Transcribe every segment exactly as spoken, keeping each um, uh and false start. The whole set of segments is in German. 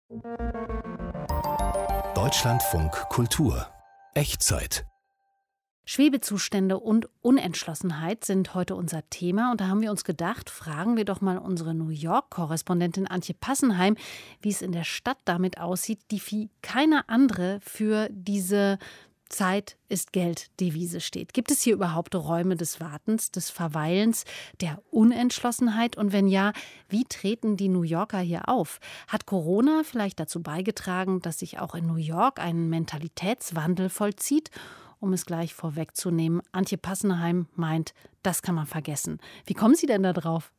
Deutschlandfunk Kultur. Echtzeit. Schwebezustände und Unentschlossenheit sind heute unser Thema. Und da haben wir uns gedacht, fragen wir doch mal unsere New York-Korrespondentin Antje Passenheim, wie es in der Stadt damit aussieht, die wie keine andere für diese Zeit ist Geld-Devise steht. Gibt es hier überhaupt Räume des Wartens, des Verweilens, der Unentschlossenheit? Und wenn ja, wie treten die New Yorker hier auf? Hat Corona vielleicht dazu beigetragen, dass sich auch in New York ein Mentalitätswandel vollzieht? Um es gleich vorwegzunehmen, Antje Passenheim meint, das kann man vergessen. Wie kommen Sie denn da drauf?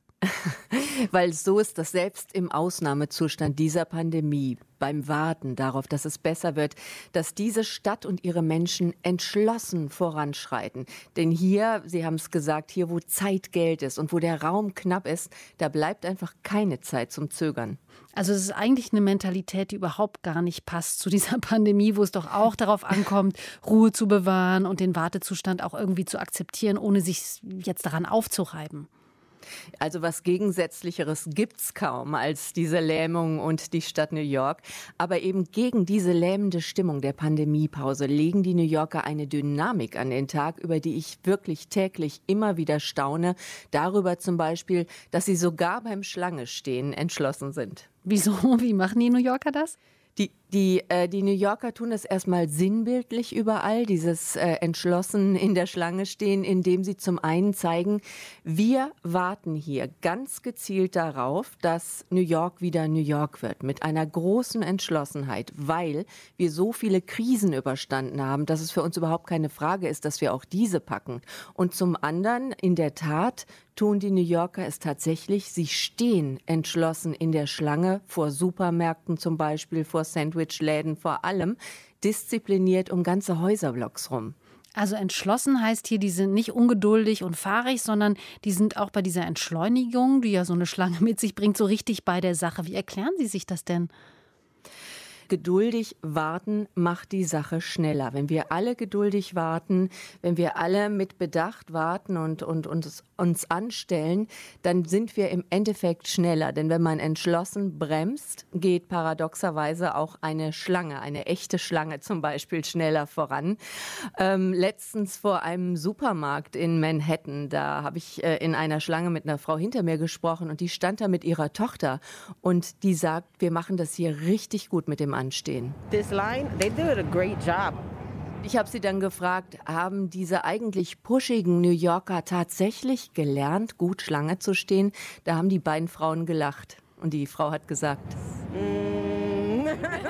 Weil so ist das selbst im Ausnahmezustand dieser Pandemie, beim Warten darauf, dass es besser wird, dass diese Stadt und ihre Menschen entschlossen voranschreiten. Denn hier, Sie haben es gesagt, hier wo Zeit Geld ist und wo der Raum knapp ist, da bleibt einfach keine Zeit zum Zögern. Also es ist eigentlich eine Mentalität, die überhaupt gar nicht passt zu dieser Pandemie, wo es doch auch darauf ankommt, Ruhe zu bewahren und den Wartezustand auch irgendwie zu akzeptieren, ohne sich jetzt daran aufzureiben. Also was Gegensätzlicheres gibt's kaum als diese Lähmung und die Stadt New York. Aber eben gegen diese lähmende Stimmung der Pandemiepause legen die New Yorker eine Dynamik an den Tag, über die ich wirklich täglich immer wieder staune. Darüber zum Beispiel, dass sie sogar beim Schlange-Stehen entschlossen sind. Wieso? Wie machen die New Yorker das? Die, die, äh, die New Yorker tun das erstmal sinnbildlich überall, dieses äh, entschlossen in der Schlange stehen, indem sie zum einen zeigen, wir warten hier ganz gezielt darauf, dass New York wieder New York wird, mit einer großen Entschlossenheit, weil wir so viele Krisen überstanden haben, dass es für uns überhaupt keine Frage ist, dass wir auch diese packen. Und zum anderen, in der Tat, tun die New Yorker es tatsächlich. Sie stehen entschlossen in der Schlange vor Supermärkten zum Beispiel, vor Sandwichläden, vor allem diszipliniert um ganze Häuserblocks rum. Also entschlossen heißt hier, die sind nicht ungeduldig und fahrig, sondern die sind auch bei dieser Entschleunigung, die ja so eine Schlange mit sich bringt, so richtig bei der Sache. Wie erklären Sie sich das denn? Geduldig warten macht die Sache schneller. Wenn wir alle geduldig warten, wenn wir alle mit Bedacht warten und, und, und uns anstellen, dann sind wir im Endeffekt schneller. Denn wenn man entschlossen bremst, geht paradoxerweise auch eine Schlange, eine echte Schlange zum Beispiel, schneller voran. Ähm, letztens vor einem Supermarkt in Manhattan, da habe ich äh, in einer Schlange mit einer Frau hinter mir gesprochen und die stand da mit ihrer Tochter und die sagt, wir machen das hier richtig gut mit dem Anstehen. This line, they did a great job. Ich habe sie dann gefragt, haben diese eigentlich pushigen New Yorker tatsächlich gelernt, gut Schlange zu stehen? Da haben die beiden Frauen gelacht und die Frau hat gesagt, Mm.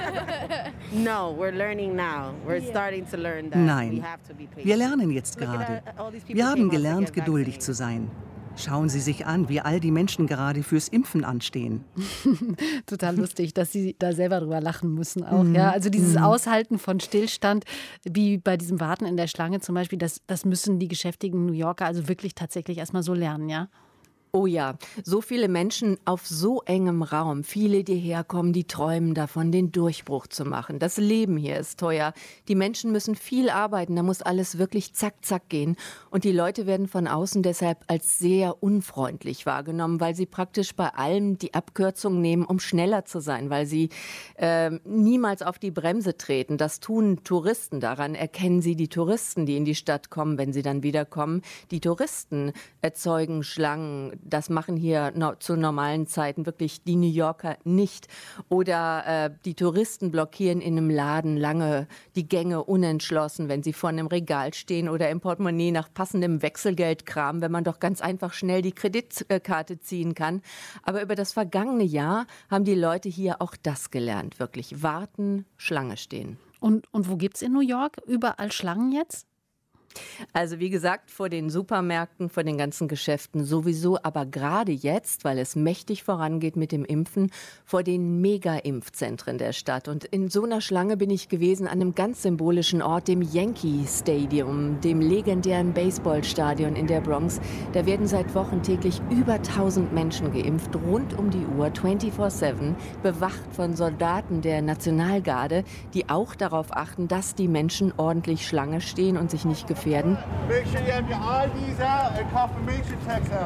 No, we're learning now. We're starting to learn that. Nein, we have to be patient. wir lernen jetzt Look at gerade. all- all these people Wir haben came out to gelernt, get geduldig vaccinated. zu sein. Schauen Sie sich an, wie all die Menschen gerade fürs Impfen anstehen. Total lustig, dass Sie da selber drüber lachen müssen auch. Ja, also dieses Aushalten von Stillstand, wie bei diesem Warten in der Schlange zum Beispiel, das, das müssen die geschäftigen New Yorker also wirklich tatsächlich erstmal so lernen, ja? oh ja, so viele Menschen auf so engem Raum, viele, die herkommen, die träumen davon, den Durchbruch zu machen. Das Leben hier ist teuer. Die Menschen müssen viel arbeiten, da muss alles wirklich zack, zack gehen. Und die Leute werden von außen deshalb als sehr unfreundlich wahrgenommen, weil sie praktisch bei allem die Abkürzung nehmen, um schneller zu sein, weil sie äh, niemals auf die Bremse treten. Das tun Touristen. Daran erkennen sie die Touristen, die in die Stadt kommen, wenn sie dann wiederkommen. Die Touristen erzeugen Schlangen. Das machen hier no, zu normalen Zeiten wirklich die New Yorker nicht. Oder äh, die Touristen blockieren in einem Laden lange die Gänge unentschlossen, wenn sie vor einem Regal stehen oder im Portemonnaie nach passendem Wechselgeld kramen, wenn man doch ganz einfach schnell die Kreditkarte ziehen kann. Aber über das vergangene Jahr haben die Leute hier auch das gelernt, wirklich warten, Schlange stehen. Und, und wo gibt es in New York überall Schlangen jetzt? Also wie gesagt, vor den Supermärkten, vor den ganzen Geschäften sowieso, aber gerade jetzt, weil es mächtig vorangeht mit dem Impfen, vor den Mega-Impfzentren der Stadt. Und in so einer Schlange bin ich gewesen an einem ganz symbolischen Ort, dem Yankee Stadium, dem legendären Baseballstadion in der Bronx. Da werden seit Wochen täglich über tausend Menschen geimpft, rund um die Uhr, vierundzwanzig sieben, bewacht von Soldaten der Nationalgarde, die auch darauf achten, dass die Menschen ordentlich Schlange stehen und sich nicht gefährden. Make sure you have your I Ds out and confirmation checks out.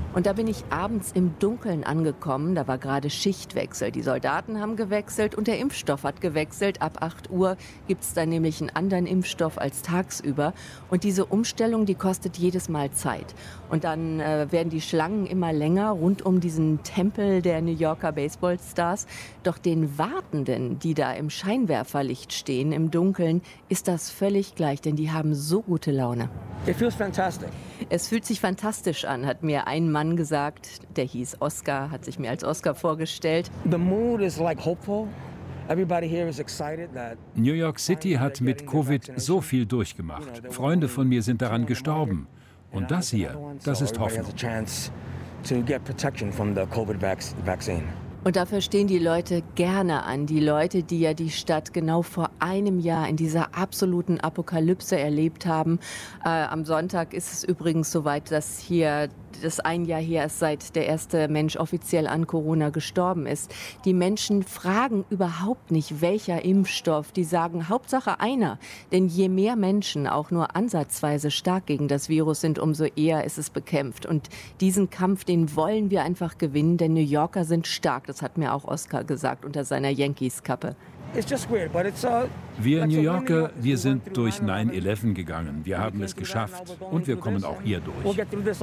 Und da bin ich abends im Dunkeln angekommen. Da war gerade Schichtwechsel. Die Soldaten haben gewechselt und der Impfstoff hat gewechselt. Ab acht Uhr gibt es dann nämlich einen anderen Impfstoff als tagsüber. Und diese Umstellung, die kostet jedes Mal Zeit. Und dann äh, werden die Schlangen immer länger rund um diesen Tempel der New Yorker Baseballstars. Doch den Wartenden, die da im Scheinwerferlicht stehen, im Dunkeln, ist das völlig gleich, denn die haben so gute Laune. It feels fantastic. Es fühlt sich fantastisch an, hat mir ein Mann gesagt. Der hieß Oscar, hat sich mir als Oscar vorgestellt. The mood is like hopeful. Everybody here is excited that New York City hat mit Covid so viel durchgemacht. Freunde von mir sind daran gestorben. Und das hier, das ist Hoffnung. Und dafür stehen die Leute gerne an. Die Leute, die ja die Stadt genau vor einem Jahr in dieser absoluten Apokalypse erlebt haben. Äh, am Sonntag ist es übrigens soweit, dass hier das ein Jahr her ist, seit der erste Mensch offiziell an Corona gestorben ist. Die Menschen fragen überhaupt nicht, welcher Impfstoff. Die sagen, Hauptsache einer. Denn je mehr Menschen auch nur ansatzweise stark gegen das Virus sind, umso eher ist es bekämpft. Und diesen Kampf, den wollen wir einfach gewinnen, denn New Yorker sind stark. Das hat mir auch Oscar gesagt unter seiner Yankees-Kappe. Wir New Yorker, wir sind durch neun elf gegangen. Wir haben es geschafft und wir kommen auch hier durch.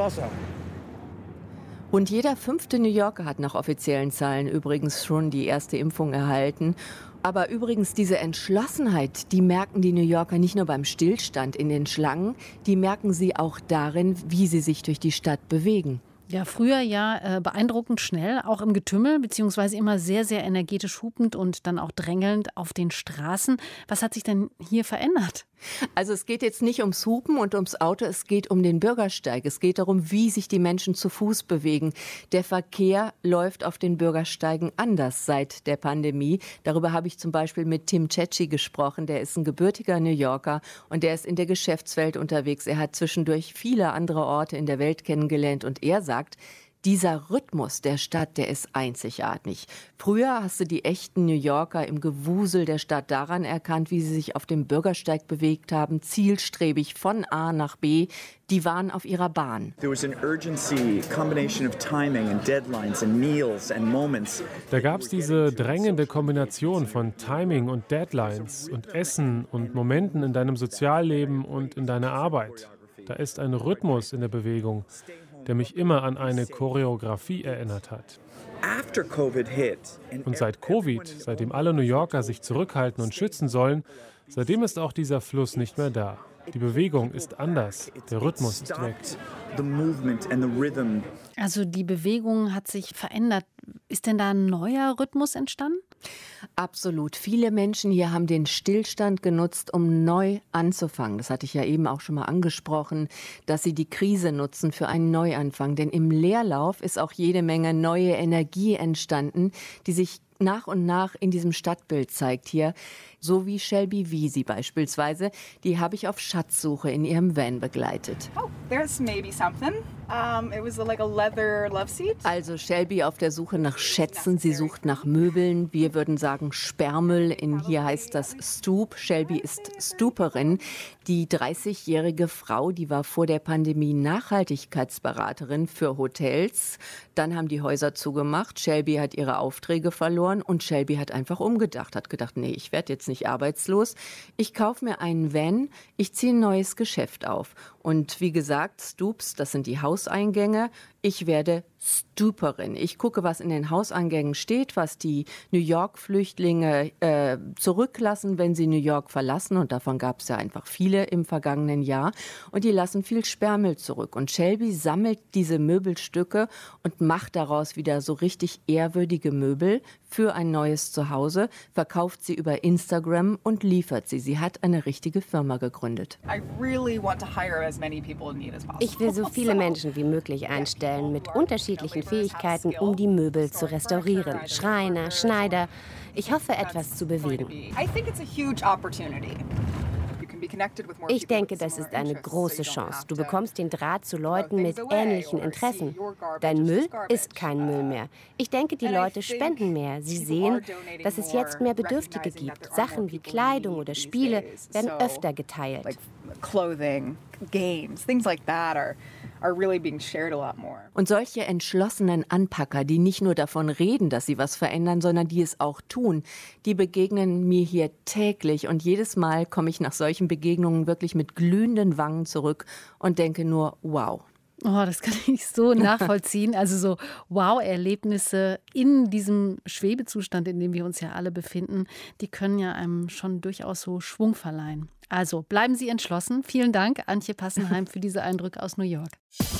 Und jeder fünfte New Yorker hat nach offiziellen Zahlen übrigens schon die erste Impfung erhalten. Aber übrigens diese Entschlossenheit, die merken die New Yorker nicht nur beim Stillstand in den Schlangen, die merken sie auch darin, wie sie sich durch die Stadt bewegen. Ja, früher ja äh, beeindruckend schnell, auch im Getümmel, beziehungsweise immer sehr, sehr energetisch hupend und dann auch drängelnd auf den Straßen. Was hat sich denn hier verändert? Also es geht jetzt nicht ums Hupen und ums Auto, es geht um den Bürgersteig. Es geht darum, wie sich die Menschen zu Fuß bewegen. Der Verkehr läuft auf den Bürgersteigen anders seit der Pandemie. Darüber habe ich zum Beispiel mit Tim Cecchi gesprochen. Der ist ein gebürtiger New Yorker und der ist in der Geschäftswelt unterwegs. Er hat zwischendurch viele andere Orte in der Welt kennengelernt und er sagt, dieser Rhythmus der Stadt, der ist einzigartig. Früher hast du die echten New Yorker im Gewusel der Stadt daran erkannt, wie sie sich auf dem Bürgersteig bewegt haben, zielstrebig von A nach B. Die waren auf ihrer Bahn. Da gab es diese drängende Kombination von Timing und Deadlines und Essen und Momenten in deinem Sozialleben und in deiner Arbeit. Da ist ein Rhythmus in der Bewegung, der mich immer an eine Choreografie erinnert hat. Und seit Covid, seitdem alle New Yorker sich zurückhalten und schützen sollen, seitdem ist auch dieser Fluss nicht mehr da. Die Bewegung ist anders, der Rhythmus ist weg. Also die Bewegung hat sich verändert. Ist denn da ein neuer Rhythmus entstanden? Absolut. Viele Menschen hier haben den Stillstand genutzt, um neu anzufangen. Das hatte ich ja eben auch schon mal angesprochen, dass sie die Krise nutzen für einen Neuanfang. Denn im Leerlauf ist auch jede Menge neue Energie entstanden, die sich nach und nach in diesem Stadtbild zeigt hier. So wie Shelby Wiese beispielsweise. Die habe ich auf Schatzsuche in ihrem Van begleitet. Oh, there's maybe something. Um, it was like a leather love seat. Also Shelby auf der Suche nach Schätzen. Sie sucht nach Möbeln. Wir würden sagen Sperrmüll. In hier heißt das Stoop. Shelby ist Stooperin. Die dreißigjährige Frau, die war vor der Pandemie Nachhaltigkeitsberaterin für Hotels. Dann haben die Häuser zugemacht. Shelby hat ihre Aufträge verloren und Shelby hat einfach umgedacht. Hat gedacht, nee, ich werde jetzt nicht arbeitslos. Ich kaufe mir einen Van, ich ziehe ein neues Geschäft auf. Und wie gesagt, Stoops, das sind die Hauseingänge. Ich werde Stooperin. Ich gucke, was in den Hauseingängen steht, was die New York-Flüchtlinge äh, zurücklassen, wenn sie New York verlassen. Und davon gab es ja einfach viele im vergangenen Jahr. Und die lassen viel Sperrmüll zurück. Und Shelby sammelt diese Möbelstücke und macht daraus wieder so richtig ehrwürdige Möbel für ein neues Zuhause, verkauft sie über Instagram und liefert sie. Sie hat eine richtige Firma gegründet. Ich will so viele Menschen wie möglich einstellen mit unterschiedlichen Fähigkeiten, um die Möbel zu restaurieren. Schreiner, Schneider. Ich hoffe, etwas zu bewegen. Ich denke, das ist eine große Chance. Du bekommst den Draht zu Leuten mit ähnlichen Interessen. Dein Müll ist kein Müll mehr. Ich denke, die Leute spenden mehr. Sie sehen, dass es jetzt mehr Bedürftige gibt. Sachen wie Kleidung oder Spiele werden öfter geteilt. Und solche entschlossenen Anpacker, die nicht nur davon reden, dass sie was verändern, sondern die es auch tun, die begegnen mir hier täglich. Und jedes Mal komme ich nach solchen Begegnungen wirklich mit glühenden Wangen zurück und denke nur, wow. Oh, das kann ich so nachvollziehen. Also so Wow-Erlebnisse in diesem Schwebezustand, in dem wir uns ja alle befinden, die können ja einem schon durchaus so Schwung verleihen. Also bleiben Sie entschlossen. Vielen Dank, Antje Passenheim, für diese Eindrücke aus New York.